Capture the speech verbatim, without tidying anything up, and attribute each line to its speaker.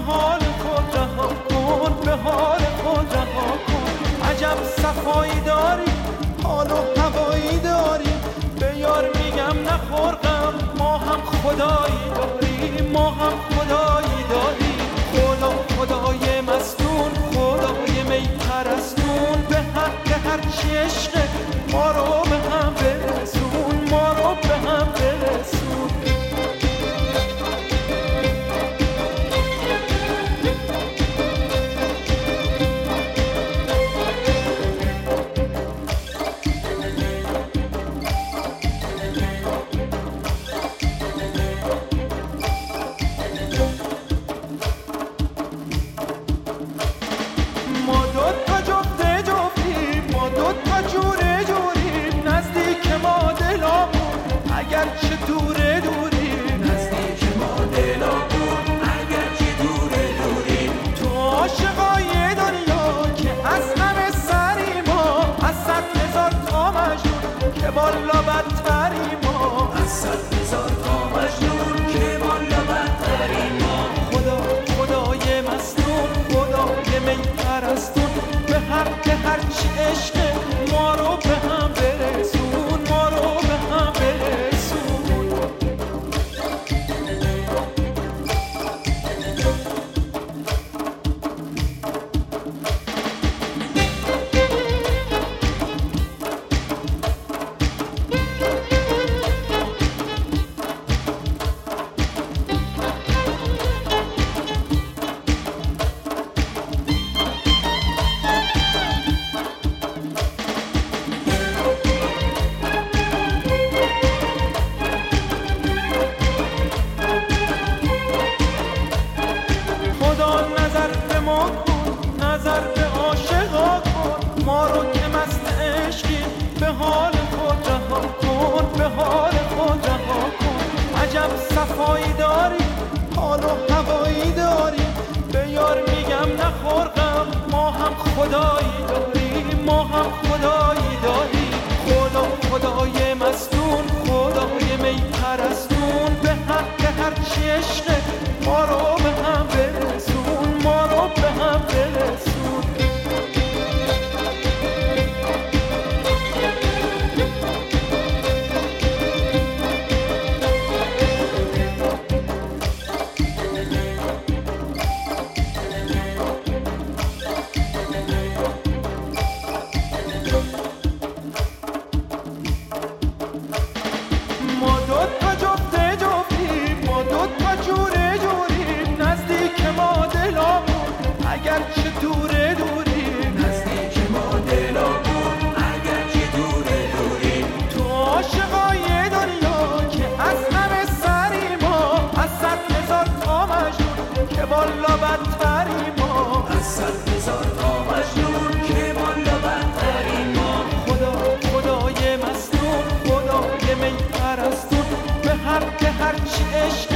Speaker 1: حال خود رها کن، به حال خود رها کن. عجب صفایی داری، حال و هوایی داری، به یار میگم نخور غم، ما هم خدایی داریم، ما هم خدایی داریم. خدا خدای مستون، خدای می پرستون، به حق هرچی عشقه ما رو به هم برسون، ما رو به هم برسون. اگرچه دوره دوریم،
Speaker 2: نزدیک ما دلامون اگرچه دوره دوریم.
Speaker 1: تو عاشقای دنیا که از همه سری ما، از صد هزار تا مجنون که بالا بدتری ما،
Speaker 2: از صد هزار تا مجنون که بالا بدتری ما.
Speaker 1: خدا خدای مستون، خدای می پرستون، به حق هرچی عشقه ما رو به هم برسون، ما رو به هم برسون. نظر به عاشقا کن، ما رو که مست عشقی، به حال خود رها کن، به حال خود رها کن. عجب صفایی داری، حال و هوایی داری، به یار میگم نخور غم، ما هم خدایی داریم، ما هم خدایی داریم. خدا خدای مستون، خدای می پرستون، به حق هرچی عشقه ما رو به هم برسون، ما رو به هم برسون. ما دو تا جفته جفتیم، ما دو تا جوره جوریم، نزدیک ما دلامون اگرچه دوره دوریم،
Speaker 2: نزدیک ما دلامون اگرچه دوره دوریم.
Speaker 1: تو عاشقای دنیا که از همه سری ما، از صد هزار تا مجنون که بالا بدتری ما،
Speaker 2: از صد هزار تا مجنون که بالا بدتری ما.
Speaker 1: خدا خدای مستون، خدای می پرستون، به حق هرچی عشق